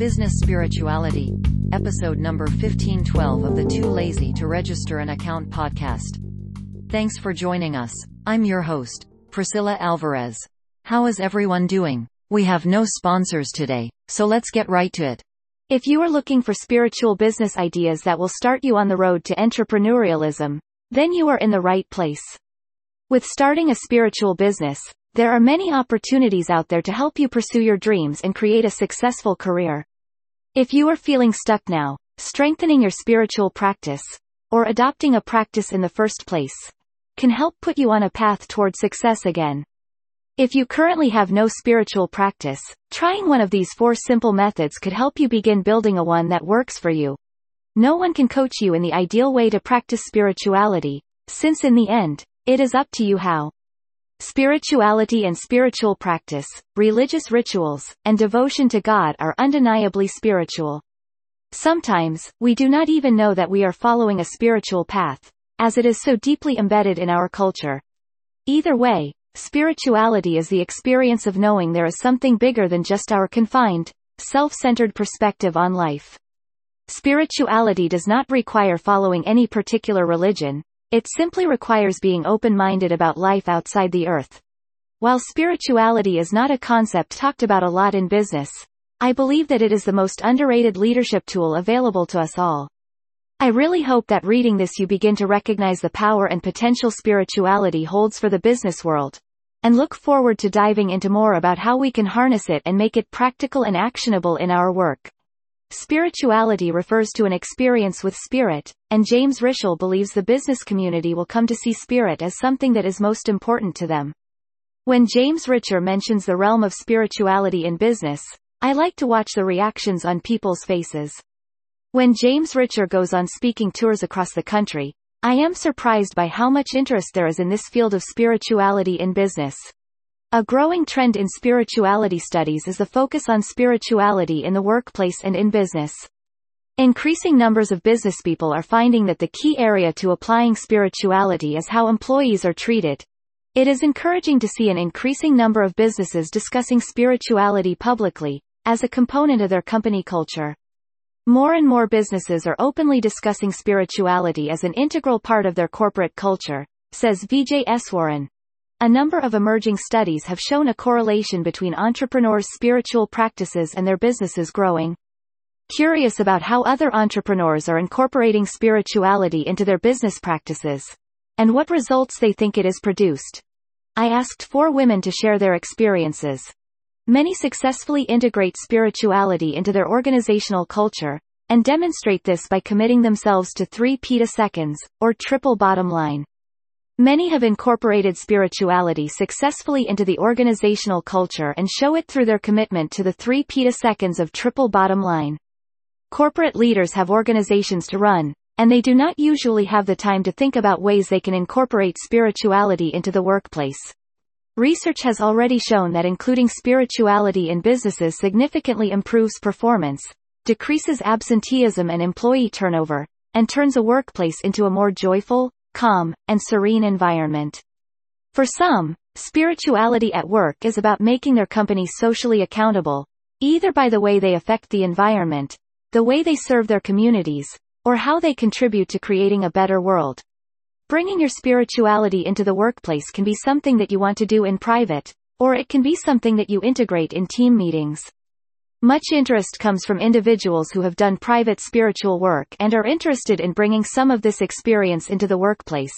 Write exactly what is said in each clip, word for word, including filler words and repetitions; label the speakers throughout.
Speaker 1: Business Spirituality, episode number fifteen twelve of the Too Lazy to Register an Account podcast. Thanks for joining us. I'm your host, Priscilla Alvarez. How is everyone doing? We have no sponsors today, so let's get right to it.
Speaker 2: If you are looking for spiritual business ideas that will start you on the road to entrepreneurialism, then you are in the right place. With starting a spiritual business, there are many opportunities out there to help you pursue your dreams and create a successful career. If you are feeling stuck now, strengthening your spiritual practice, or adopting a practice in the first place, can help put you on a path toward success again. If you currently have no spiritual practice, trying one of these four simple methods could help you begin building a one that works for you. No one can coach you in the ideal way to practice spirituality, since in the end, it is up to you how. Spirituality and spiritual practice, religious rituals, and devotion to God are undeniably spiritual. Sometimes, we do not even know that we are following a spiritual path, as it is so deeply embedded in our culture. Either way, spirituality is the experience of knowing there is something bigger than just our confined, self-centered perspective on life. Spirituality does not require following any particular religion. It simply requires being open-minded about life outside the earth. While spirituality is not a concept talked about a lot in business, I believe that it is the most underrated leadership tool available to us all. I really hope that reading this you begin to recognize the power and potential spirituality holds for the business world, and look forward to diving into more about how we can harness it and make it practical and actionable in our work. Spirituality refers to an experience with spirit, and James Rishel believes the business community will come to see spirit as something that is most important to them. When James Richer mentions the realm of spirituality in business, I like to watch the reactions on people's faces. When James Richer goes on speaking tours across the country, I am surprised by how much interest there is in this field of spirituality in business. A growing trend in spirituality studies is the focus on spirituality in the workplace and in business. Increasing numbers of businesspeople are finding that the key area to applying spirituality is how employees are treated. It is encouraging to see an increasing number of businesses discussing spirituality publicly, as a component of their company culture. More and more businesses are openly discussing spirituality as an integral part of their corporate culture, says Vijay Eswaran. A number of emerging studies have shown a correlation between entrepreneurs' spiritual practices and their businesses growing. Curious about how other entrepreneurs are incorporating spirituality into their business practices, and what results they think it has produced, I asked four women to share their experiences. Many successfully integrate spirituality into their organizational culture, and demonstrate this by committing themselves to three petaseconds, or triple bottom line. Many have incorporated spirituality successfully into the organizational culture and show it through their commitment to the three petaseconds of triple bottom line. Corporate leaders have organizations to run, and they do not usually have the time to think about ways they can incorporate spirituality into the workplace. Research has already shown that including spirituality in businesses significantly improves performance, decreases absenteeism and employee turnover, and turns a workplace into a more joyful, calm, and serene environment. For some, spirituality at work is about making their company socially accountable, either by the way they affect the environment, the way they serve their communities, or how they contribute to creating a better world. Bringing your spirituality into the workplace can be something that you want to do in private, or it can be something that you integrate in team meetings. Much interest comes from individuals who have done private spiritual work and are interested in bringing some of this experience into the workplace.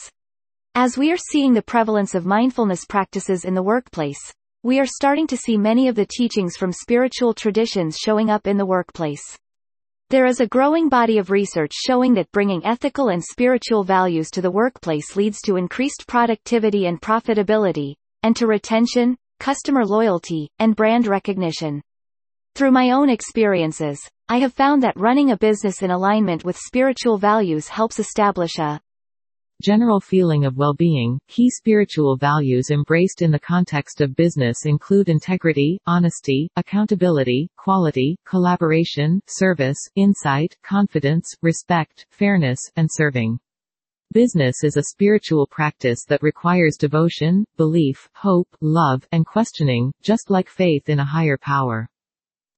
Speaker 2: As we are seeing the prevalence of mindfulness practices in the workplace, we are starting to see many of the teachings from spiritual traditions showing up in the workplace. There is a growing body of research showing that bringing ethical and spiritual values to the workplace leads to increased productivity and profitability, and to retention, customer loyalty, and brand recognition. Through my own experiences, I have found that running a business in alignment with spiritual values helps establish a
Speaker 3: general feeling of well-being. Key spiritual values embraced in the context of business include integrity, honesty, accountability, quality, collaboration, service, insight, confidence, respect, fairness, and serving. Business is a spiritual practice that requires devotion, belief, hope, love, and questioning, just like faith in a higher power.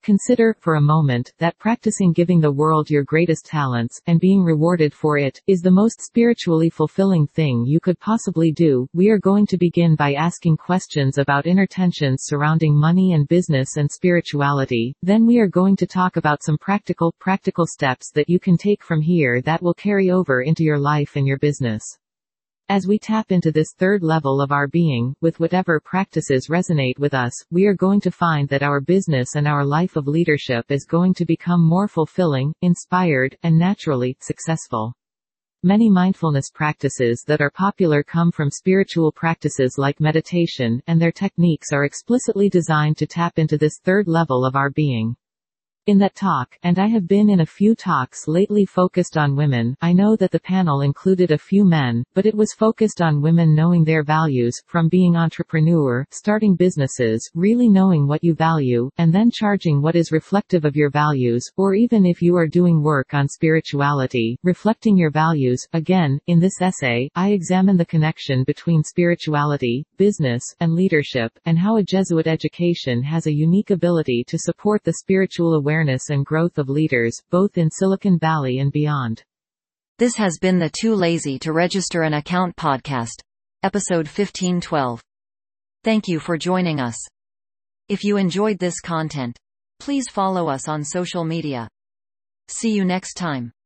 Speaker 3: Consider, for a moment, that practicing giving the world your greatest talents, and being rewarded for it, is the most spiritually fulfilling thing you could possibly do. We are going to begin by asking questions about inner tensions surrounding money and business and spirituality. Then we are going to talk about some practical, practical steps that you can take from here that will carry over into your life and your business. As we tap into this third level of our being, with whatever practices resonate with us, we are going to find that our business and our life of leadership is going to become more fulfilling, inspired, and naturally successful. Many mindfulness practices that are popular come from spiritual practices like meditation, and their techniques are explicitly designed to tap into this third level of our being. In that talk, and I have been in a few talks lately focused on women, I know that the panel included a few men, but it was focused on women knowing their values, from being entrepreneur, starting businesses, really knowing what you value, and then charging what is reflective of your values, or even if you are doing work on spirituality, reflecting your values. Again, in this essay, I examine the connection between spirituality, business, and leadership, and how a Jesuit education has a unique ability to support the spiritual awareness awareness and growth of leaders, both in Silicon Valley and beyond.
Speaker 1: This has been the Too Lazy to Register an Account podcast, episode fifteen twelve. Thank you for joining us. If you enjoyed this content, please follow us on social media. See you next time.